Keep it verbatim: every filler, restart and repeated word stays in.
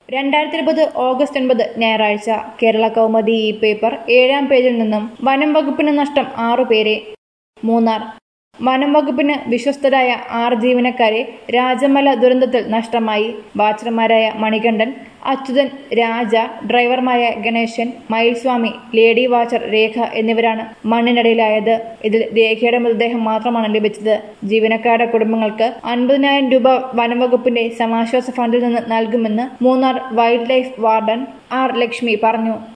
രണ്ടായിരത്തി ഇരുപത് ഓഗസ്റ്റ് ഒൻപത് ഞായറാഴ്ച കേരള കൗമുദി ഈ പേപ്പർ ഏഴാം പേജിൽ നിന്നും വനം വകുപ്പിന് നഷ്ടം ആറുപേരെ. മൂന്നാർ. വനം വകുപ്പിന് വിശ്വസ്തരായ ആറ് ജീവനക്കാരെ രാജമല ദുരന്തത്തിൽ നഷ്ടമായി. വാച്ചർമാരായ മണികണ്ഠൻ, അച്യുതൻ, രാജ, ഡ്രൈവർമാരായ ഗണേശൻ, മയിൽസ്വാമി, ലേഡി വാച്ചർ രേഖ എന്നിവരാണ് മണ്ണിനടിയിലായത്. ഇതിൽ രേഖയുടെ മൃതദേഹം മാത്രമാണ് ലഭിച്ചത്. ജീവനക്കാരുടെ കുടുംബങ്ങൾക്ക് അൻപതിനായിരം രൂപ വനം വകുപ്പിന്റെ സമാശ്വാസ ഫണ്ടിൽ നിന്ന് നൽകുമെന്ന് Munnar wildlife warden R Lakshmi പറഞ്ഞു.